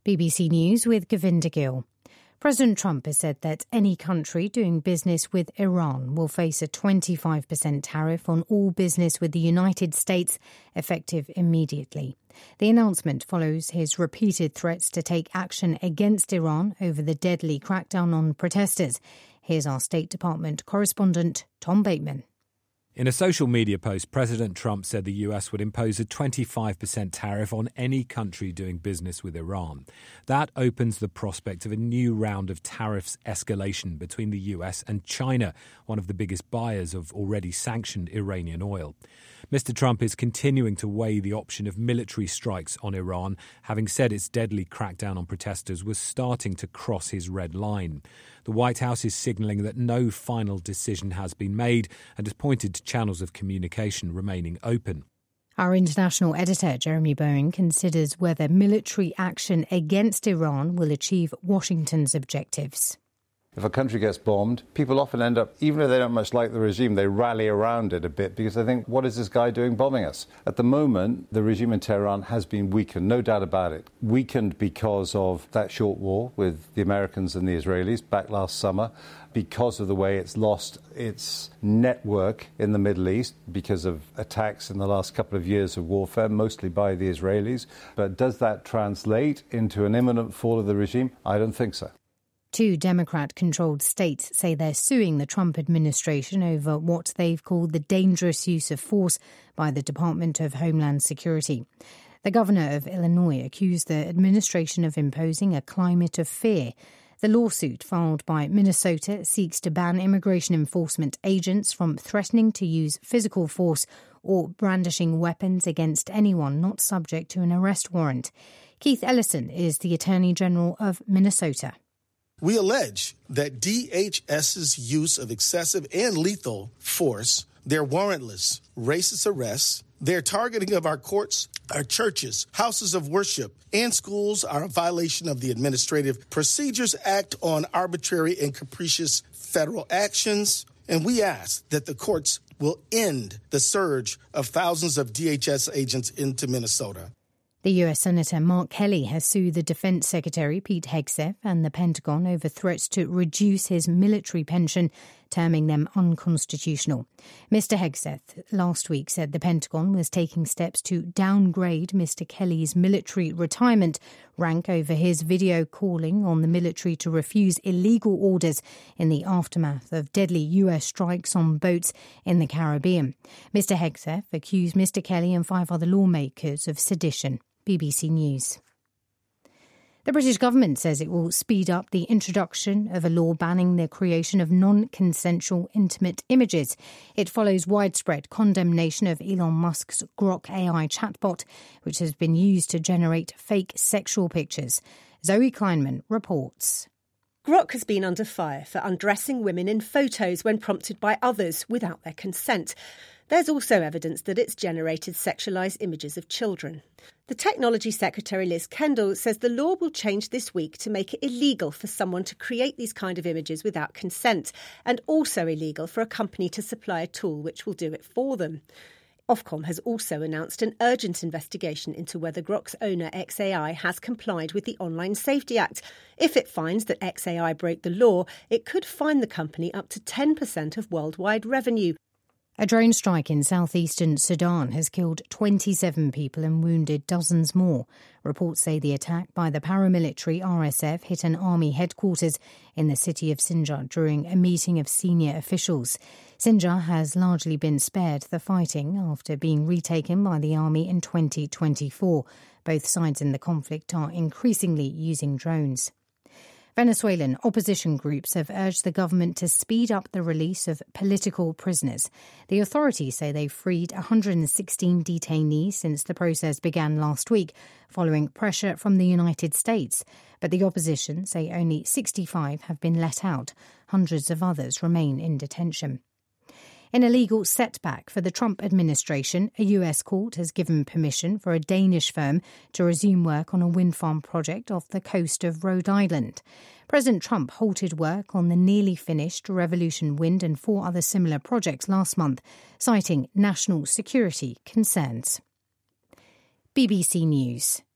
BBC News with Govinda Gill. President Trump has said that any country doing business with Iran will face a 25% tariff on all business with the United States, effective immediately. The announcement follows his repeated threats to take action against Iran over the deadly crackdown on protesters. Here's our State Department correspondent, Tom Bateman. In a social media post, President Trump said the US would impose a 25% tariff on any country doing business with Iran. That opens the prospect of a new round of tariffs escalation between the US and China, one of the biggest buyers of already sanctioned Iranian oil. Mr. Trump is continuing to weigh the option of military strikes on Iran, having said its deadly crackdown on protesters was starting to cross his red line. The White House is signalling that no final decision has been made and has pointed to channels of communication remaining open. Our international editor, Jeremy Bowen, considers whether military action against Iran will achieve Washington's objectives. If a country gets bombed, people often end up, even if they don't much like the regime, they rally around it a bit because they think, what is this guy doing bombing us? At the moment, the regime in Tehran has been weakened, no doubt about it. Weakened because of that short war with the Americans and the Israelis back last summer, because of the way it's lost its network in the Middle East because of attacks in the last couple of years of warfare, mostly by the Israelis. But does that translate into an imminent fall of the regime? I don't think so. 2 Democrat-controlled states say they're suing the Trump administration over what they've called the dangerous use of force by the Department of Homeland Security. The governor of Illinois accused the administration of imposing a climate of fear. The lawsuit filed by Minnesota seeks to ban immigration enforcement agents from threatening to use physical force or brandishing weapons against anyone not subject to an arrest warrant. Keith Ellison is the Attorney General of Minnesota. We allege that DHS's use of excessive and lethal force, their warrantless, racist arrests, their targeting of our courts, our churches, houses of worship, and schools are a violation of the Administrative Procedures Act on arbitrary and capricious federal actions. And we ask that the courts will end the surge of thousands of DHS agents into Minnesota. The US Senator Mark Kelly has sued the Defense Secretary Pete Hegseth and the Pentagon over threats to reduce his military pension, terming them unconstitutional. Mr. Hegseth last week said the Pentagon was taking steps to downgrade Mr. Kelly's military retirement rank over his video calling on the military to refuse illegal orders in the aftermath of deadly US strikes on boats in the Caribbean. Mr. Hegseth accused Mr. Kelly and 5 other lawmakers of sedition. BBC News. The British government says it will speed up the introduction of a law banning the creation of non-consensual intimate images. It follows widespread condemnation of Elon Musk's Grok AI chatbot, which has been used to generate fake sexual pictures. Zoe Kleinman reports. Grok has been under fire for undressing women in photos when prompted by others without their consent. There's also evidence that it's generated sexualised images of children. The Technology Secretary Liz Kendall says the law will change this week to make it illegal for someone to create these kind of images without consent, and also illegal for a company to supply a tool which will do it for them. Ofcom has also announced an urgent investigation into whether Grok's owner XAI has complied with the Online Safety Act. If it finds that XAI broke the law, it could fine the company up to 10% of worldwide revenue. A drone strike in southeastern Sudan has killed 27 people and wounded dozens more. Reports say the attack by the paramilitary RSF hit an army headquarters in the city of Sinjar during a meeting of senior officials. Sinjar has largely been spared the fighting after being retaken by the army in 2024. Both sides in the conflict are increasingly using drones. Venezuelan opposition groups have urged the government to speed up the release of political prisoners. The authorities say they've freed 116 detainees since the process began last week, following pressure from the United States. But the opposition say only 65 have been let out. Hundreds of others remain in detention. In a legal setback for the Trump administration, a US court has given permission for a Danish firm to resume work on a wind farm project off the coast of Rhode Island. President Trump halted work on the nearly finished Revolution Wind and 4 other similar projects last month, citing national security concerns. BBC News.